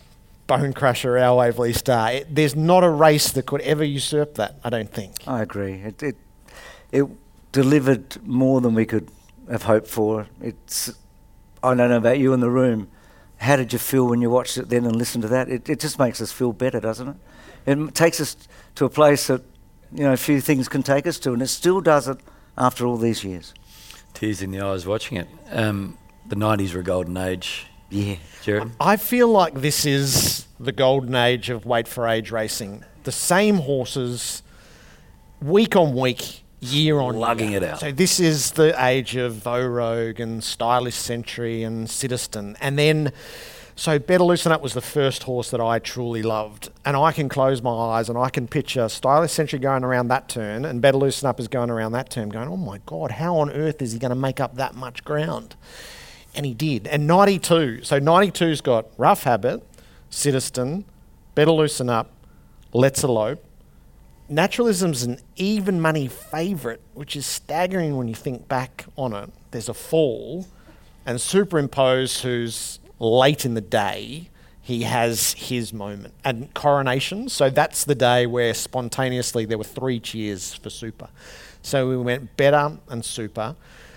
Bone Crusher, our Waverley Star. It, there's not a race that could ever usurp that, I don't think. I agree. It, it it delivered more than we could have hoped for. It's I don't know about you in the room. How did you feel when you watched it then and listened to that? It, it just makes us feel better, doesn't it? It takes us to a place that, you know, few things can take us to, and it still does it after all these years. Tears in the eyes watching it. Um, the nineties were a golden age. Yeah. Jared? I feel like this is the golden age of weight for age racing. The same horses, week on week, year on Lugging year. it out. So this is the age of Vogue and Stylish Century and Citizen. And then, so Better Loosen Up was the first horse that I truly loved. And I can close my eyes and I can picture Stylish Century going around that turn and Better Loosen Up is going around that turn going, oh my God, how on earth is he going to make up that much ground? And he did. And ninety-two. So ninety-two's got Rough Habit, Citizen, Better Loosen Up, Let's Elope. Naturalism's an even money favourite, which is staggering when you think back on it. There's a fall, and Superimpose, who's late in the day, he has his moment. And Coronation, so that's the day where spontaneously there were three cheers for Super. So we went Better and Super.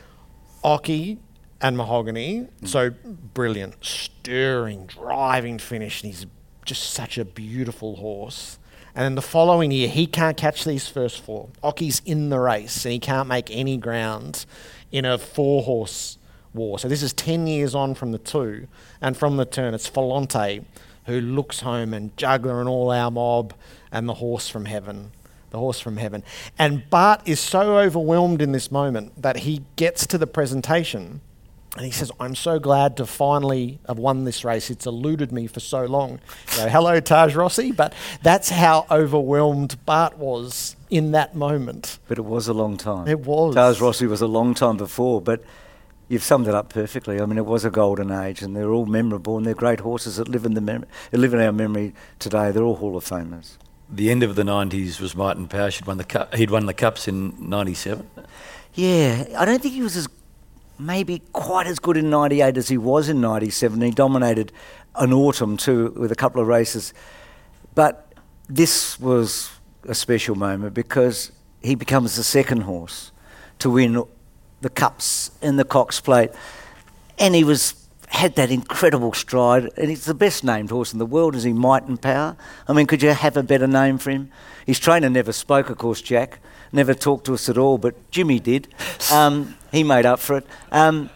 Occy and Mahogany, mm. so brilliant, stirring, driving finish, and he's just such a beautiful horse. And then the following year, he can't catch these first four. Occy's in the race, and he can't make any ground in a four-horse war. So this is ten years on from the two, and from the turn, it's Volante, who looks home, and Juggler and All Our Mob, and the Horse from Heaven. The Horse from Heaven. And Bart is so overwhelmed in this moment that he gets to the presentation, and he says, I'm so glad to finally have won this race. It's eluded me for so long. You know, hello, Taj Rossi. But that's how overwhelmed Bart was in that moment. But it was a long time. It was. Taj Rossi was a long time before, but you've summed it up perfectly. I mean, it was a golden age, and they're all memorable, and they're great horses that live in the mem- that live in our memory today. They're all Hall of Famers. The end of the nineties was Might and Power. He'd won the cup, he'd won the Cups in ninety-seven. Yeah, I don't think he was as maybe quite as good in ninety-eight as he was in ninety-seven. He dominated an autumn too with a couple of races. But this was a special moment because he becomes the second horse to win the Cups in the Cox Plate. And he was had that incredible stride, and he's the best named horse in the world, is he? Might and Power. I mean, could you have a better name for him? His trainer never spoke, of course, Jack. Never talked to us at all, but Jimmy did. Um, he made up for it. Um,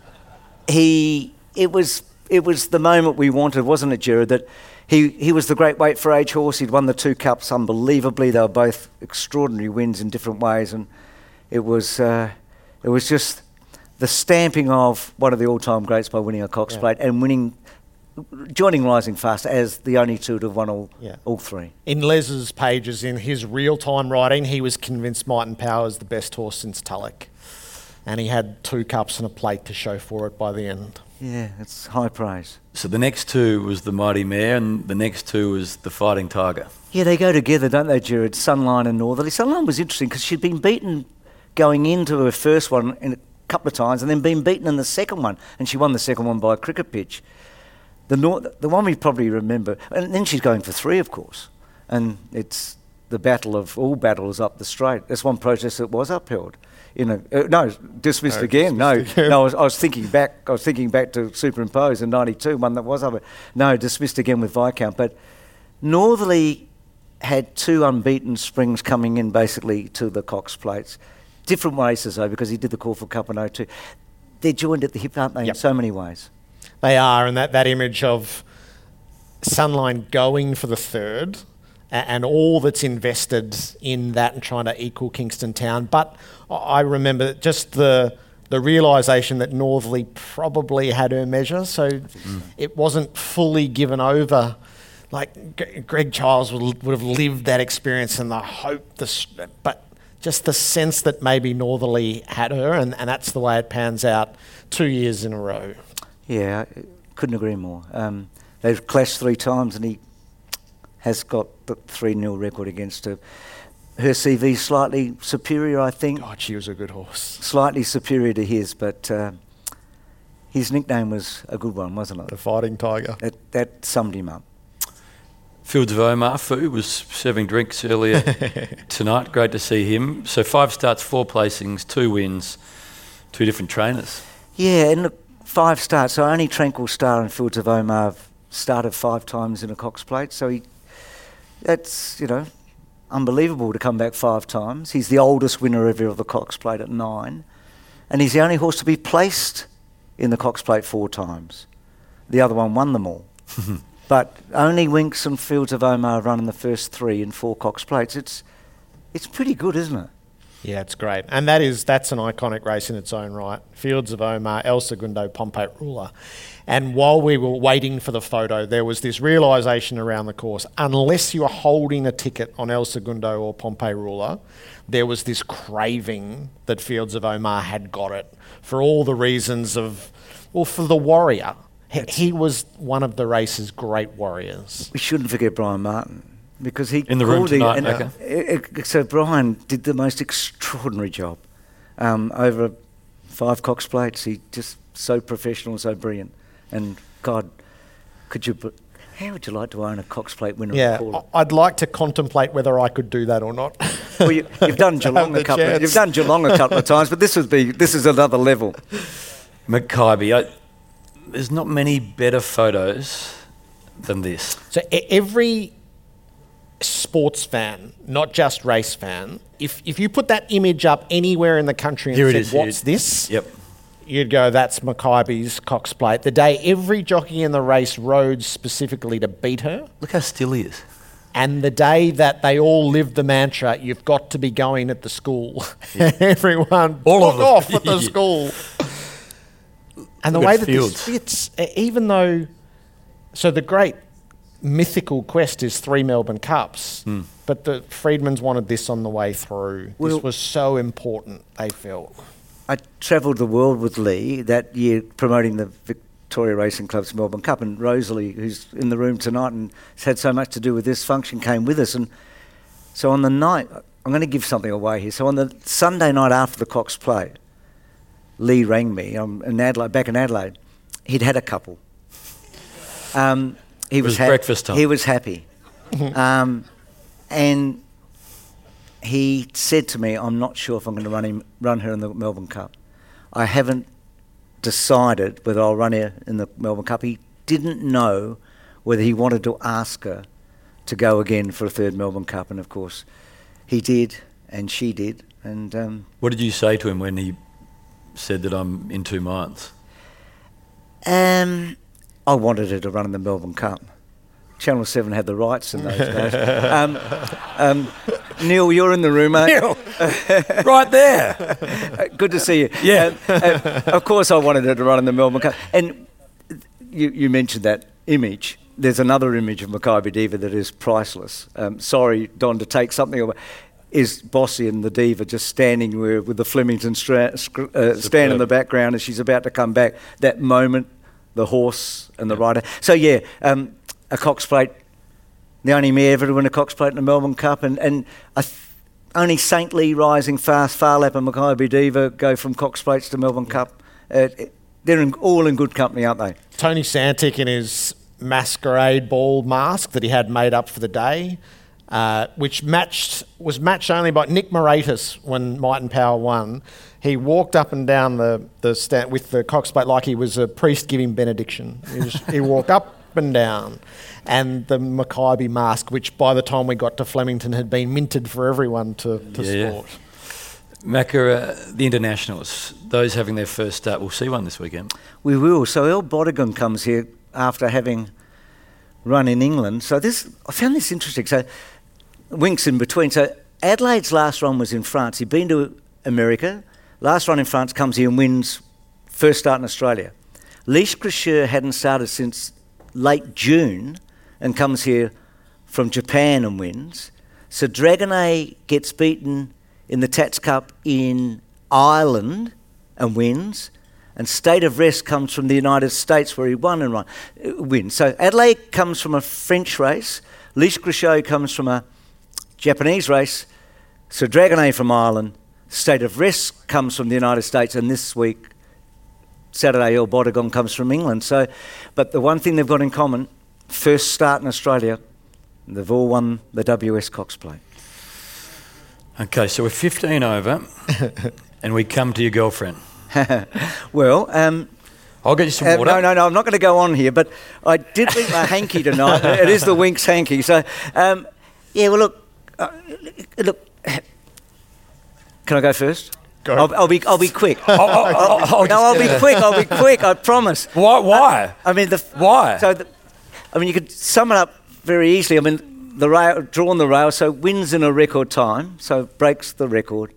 he, it was, it was the moment we wanted, wasn't it, Jared? That he, he was the great weight for age horse. He'd won the two Cups unbelievably. They were both extraordinary wins in different ways, and it was, uh, it was just the stamping of one of the all-time greats by winning a Cox yeah. Plate and winning. Joining Rising Fast as the only two to have won all, yeah. all three. In Les's pages, in his real-time writing, he was convinced Might and Power is the best horse since Tulloch. And he had two Cups and a plate to show for it by the end. Yeah, it's high praise. So the next two was the Mighty Mare, and the next two was the Fighting Tiger. Yeah, they go together, don't they, Jared? Sunline and Northerly. Sunline was interesting because she'd been beaten going into her first one in a couple of times and then been beaten in the second one, and she won the second one by a cricket pitch. The Nor- the one we probably remember, and then she's going for three, of course, and it's the battle of all battles up the straight. That's one protest that was upheld. You know, uh, no, dismissed No, again. No, dismissed again. no. I was, I was thinking back. I was thinking back to Superimpose in ninety-two, one that was up. No, dismissed again with Viscount. But Northerly had two unbeaten springs coming in basically to the Cox Plates. Different races though, because he did the Caulfield Cup in oh two. They're joined at the hip, aren't they? Yep. In so many ways. They are, and that, that image of Sunline going for the third and, and all that's invested in that and trying to equal Kingston Town. But I remember just the the realisation that Northerly probably had her measure, so mm. it wasn't fully given over. Like G- Greg Childs would, would have lived that experience and the hope, the but just the sense that maybe Northerly had her, and, and that's the way it pans out two years in a row. Yeah, I couldn't agree more. Um, they've clashed three times and he has got the three nil record against her. Her C V slightly superior, I think. God, she was a good horse. Slightly superior to his, but uh, his nickname was a good one, wasn't it? The Fighting Tiger. That, that summed him up. Fields of Omar, Fu was serving drinks earlier tonight. Great to see him. So five starts, four placings, two wins, two different trainers. Yeah, and look, five starts. So only Tranquil Star and Fields of Omar have started five times in a Cox Plate. So he, that's, you know, unbelievable to come back five times. He's the oldest winner ever of the Cox Plate at nine. And he's the only horse to be placed in the Cox Plate four times. The other one won them all. But only Winks and Fields of Omar run in the first three in four Cox Plates. It's it's pretty good, isn't it? Yeah, it's great. And that is that's an iconic race in its own right. Fields of Omar, El Segundo, Pompey Ruler. And while we were waiting for the photo, there was this realisation around the course. Unless you are holding a ticket on El Segundo or Pompey Ruler, there was this craving that Fields of Omar had got it for all the reasons of, well, for the warrior. He, he was one of the race's great warriors. We shouldn't forget Brian Martin. Because he in the room tonight, and, okay. uh, uh, so Brian did the most extraordinary job um, over five Cox Plates. He just so professional, so brilliant. And God, could you? How would you like to own a Cox Plate winner? Yeah, I'd like to contemplate whether I could do that or not. Well, you, you've done Geelong a couple. Of, you've done Geelong a couple of times, but this would be this is another level. Makybe, I, there's not many better photos than this. So every sports fan, not just race fan, if if you put that image up anywhere in the country and Here said, it is, what's here. this? Yep. You'd go, that's Makybe's Cox Plate. The day every jockey in the race rode specifically to beat her. Look how still he is. And the day that they all lived the mantra, you've got to be going at the school. Yeah. Everyone all of them. off at the school. And Look the way at that Fields. this fits, even though, so the great mythical quest is three Melbourne Cups, mm. but the Freedmans wanted this on the way through. Well, this was so important, they felt. I travelled the world with Lee that year promoting the Victoria Racing Club's Melbourne Cup, and Rosalie, who's in the room tonight and has had so much to do with this function, came with us. And so on the night, I'm going to give something away here. So on the Sunday night after the Cox Plate, Lee rang me. I'm in Adelaide, back in Adelaide. He'd had a couple. Um, he it was, was ha- breakfast time. He was happy, um, and he said to me, "I'm not sure if I'm going to run him, run her in the Melbourne Cup. I haven't decided whether I'll run her in the Melbourne Cup." He didn't know whether he wanted to ask her to go again for a third Melbourne Cup, and of course, he did, and she did. And um, what did you say to him when he said that I'm in two minds? Um, I wanted her to run in the Melbourne Cup. Channel seven had the rights in those days. um, um, Neil, you're in the room, mate. Neil, right there. Good to see you. Yeah. Uh, uh, of course I wanted her to run in the Melbourne Cup. And you, you mentioned that image. There's another image of Makybe Diva that is priceless. Um, sorry, Don, to take something away. Is Bossy and the Diva just standing where, with the Flemington stra- sc- uh, stand in the background as she's about to come back. That moment the horse and the rider. So yeah, um, a Cox Plate, the only mare ever to win a Cox Plate in the Melbourne Cup, and and I th- only Saintly, Rising Fast, Farlap and Mackay Diva go from Cox Plates to Melbourne yeah. Cup. Uh, they're in, all in good company, aren't they? Tony Santic in his masquerade ball mask that he had made up for the day, uh, which matched was matched only by Nick Moratis when Might and Power won. He walked up and down the, the stand with the Cox Plate like he was a priest giving benediction. He, just, he walked up and down. And the Mackay mask, which by the time we got to Flemington had been minted for everyone to, to yeah. sport. Macca, uh, the internationals, those having their first start, we'll see one this weekend. We will. So El Bodigan comes here after having run in England. So this, I found this interesting. So Winks in between. So Adelaide's last run was in France. He'd been to America. Last run in France, comes here and wins first start in Australia. Leash Crusher hadn't started since late June and comes here from Japan and wins. So Dragonet gets beaten in the Tats Cup in Ireland and wins. And State of Rest comes from the United States where he won and run, uh, wins. So Adelaide comes from a French race. Leash Crusher comes from a Japanese race. So Dragonet from Ireland. State of Rest comes from the United States, and this week, Saturday, El Bodigan comes from England. So, but the one thing they've got in common, first start in Australia, they've all won the W S Cox Plate. Okay, so we're fifteen over, and we come to your girlfriend. Well, um, I'll get you some uh, water. No, no, no, I'm not going to go on here, but I did beat my hanky tonight. It is the Winks hanky. So, um, yeah, well, look, uh, look. Can I go first? Go. I'll, I'll be. I'll be quick. I'll, I'll, I'll no, I'll be quick. I'll be quick. I promise. Why? Why? I, I mean, the why? So, the, I mean, you could sum it up very easily. I mean, the rail, drawn the rail, so wins in a record time, so breaks the record,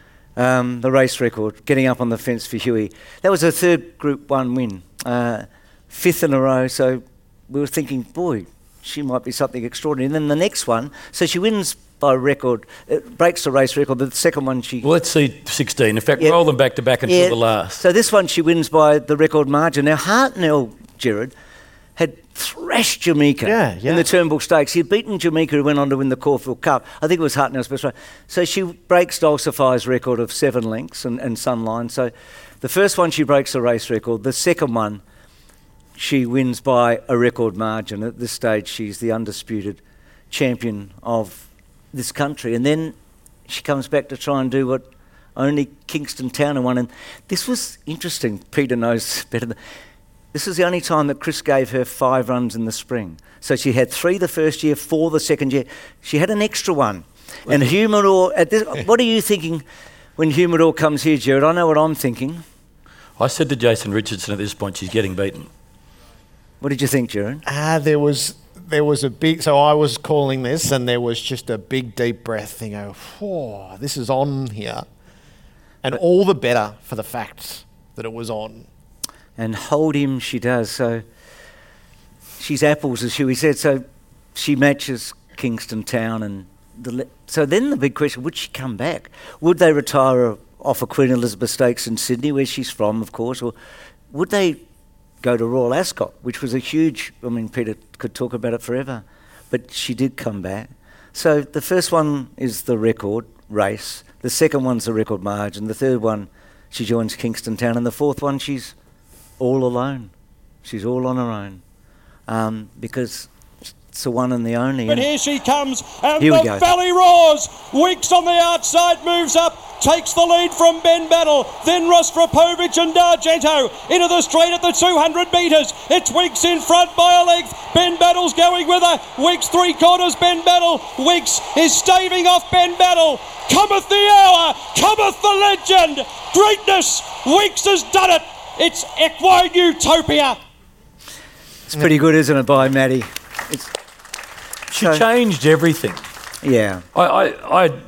um, the race record, getting up on the fence for Huey. That was her third Group One win, uh, fifth in a row. So we were thinking, boy, she might be something extraordinary. And then the next one, so she wins by record, it breaks the race record. The second one she... Well, let's see sixteen. In fact, yeah, roll them back to back until yeah, the last. So this one she wins by the record margin. Now, Hartnell, Gerard, had thrashed Jamaica yeah, yeah. in the Turnbull Stakes. He had beaten Jamaica, who went on to win the Caulfield Cup. I think it was Hartnell's best run. So she breaks Dulcify's record of seven lengths and, and Sunline. So the first one she breaks the race record. The second one she wins by a record margin. At this stage she's the undisputed champion of this country, and then she comes back to try and do what only Kingston Town had won. And this was interesting. Peter knows better than this was the only time that Chris gave her five runs in the spring. So she had three the first year, four the second year. She had an extra one. And Humidor, at this, what are you thinking when Humidor comes here, Gerard? I know what I'm thinking. I said to Jason Richardson at this point, she's getting beaten. What did you think, Gerard? Ah, there was there was a big. So I was calling this, and there was just a big deep breath thing. Oh, whoa, this is on here, and but, all the better for the fact that it was on. And hold him, she does. So she's apples, as Huey said. So she matches Kingston Town, and the le- so then the big question: would she come back? Would they retire her off of Queen Elizabeth Stakes in Sydney, where she's from, of course, or would they go to Royal Ascot, which was a huge... I mean, Peter could talk about it forever, but she did come back. So the first one is the record race. The second one's the record margin. The third one, she joins Kingston Town. And the fourth one, she's all alone. She's all on her own. Um, because it's the one and the only. But here she comes, and here the valley roars. Weeks on the outside, moves up, takes the lead from Ben Battle. Then Rostropovich and D'Argento into the straight at the two hundred metres. It's Weeks in front by a length. Ben Battle's going with her. Weeks three quarters, Ben Battle. Weeks is staving off Ben Battle. Cometh the hour, cometh the legend. Greatness, Weeks has done it. It's Equine Utopia. It's pretty good, isn't it, by Maddie? It's She so, changed everything. Yeah. I, I, I,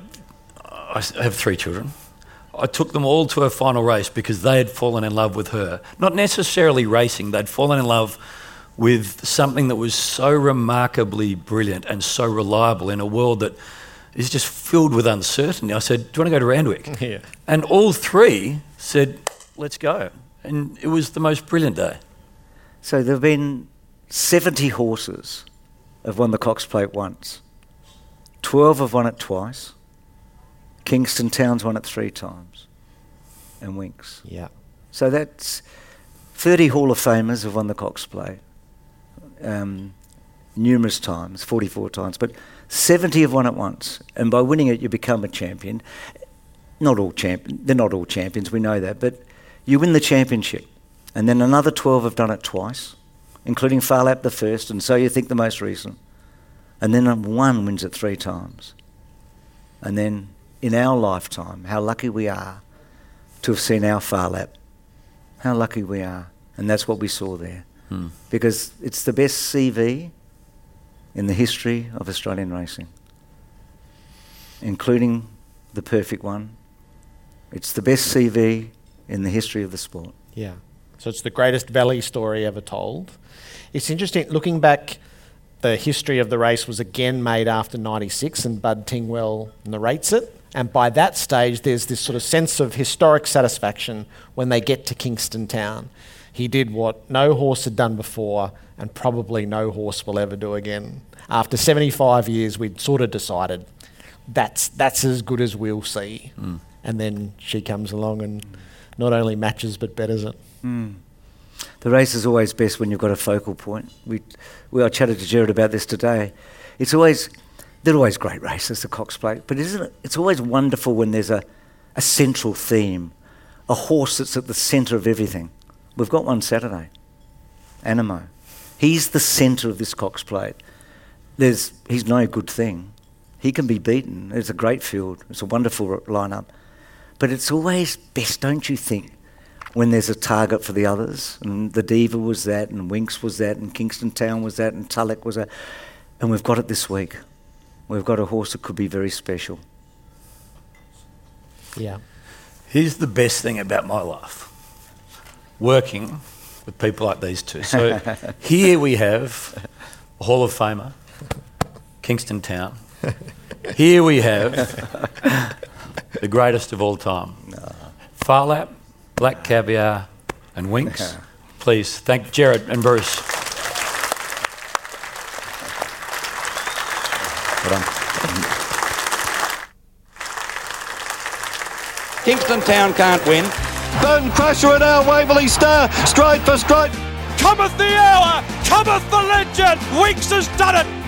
I have three children. I took them all to her final race because they had fallen in love with her. Not necessarily racing, they'd fallen in love with something that was so remarkably brilliant and so reliable in a world that is just filled with uncertainty. I said, do you want to go to Randwick? Yeah. And all three said, let's go. And it was the most brilliant day. So there have been seventy horses have won the Cox Plate once. twelve have won it twice. Kingston Town's won it three times. And Winks. Yeah. So that's thirty Hall of Famers have won the Cox Plate. Um, numerous times, forty-four times. But seventy have won it once. And by winning it, you become a champion. Not all champions. They're not all champions, we know that. But you win the championship. And then another twelve have done it twice, including Phar Lap the first, and so you think the most recent. And then one wins it three times. And then in our lifetime, how lucky we are to have seen our Phar Lap. How lucky we are. And that's what we saw there. Hmm. Because it's the best C V in the history of Australian racing, including the perfect one. It's the best C V in the history of the sport. Yeah. So it's the greatest Valley story ever told. It's interesting, looking back, the history of the race was again made after ninety-six and Bud Tingwell narrates it. And by that stage, there's this sort of sense of historic satisfaction when they get to Kingston Town. He did what no horse had done before and probably no horse will ever do again. After seventy-five years, we'd sort of decided that's, that's as good as we'll see. Mm. And then she comes along and not only matches but betters it. Mm. The race is always best when you've got a focal point. We, we I chatted to Gerard about this today. It's always, they're always great races, the Cox Plate, but isn't it? It's always wonderful when there's a, a central theme, a horse that's at the centre of everything. We've got one Saturday, Animo. He's the centre of this Cox Plate. There's, he's no good thing. He can be beaten. It's a great field. It's a wonderful lineup. But it's always best, don't you think, when there's a target for the others. And the Diva was that, and Winks was that, and Kingston Town was that, and Tulloch was that. And we've got it this week. We've got a horse that could be very special. Yeah. Here's the best thing about my life. Working with people like these two. So here we have a Hall of Famer, Kingston Town. Here we have the greatest of all time. Phar Lap, Black Caviar and Winks. Please thank Gerard and Bruce. Well done. Kingston Town can't win. Bone Crusher and our Waverley Star, stride for stride. Cometh the hour, cometh the legend, Winks has done it.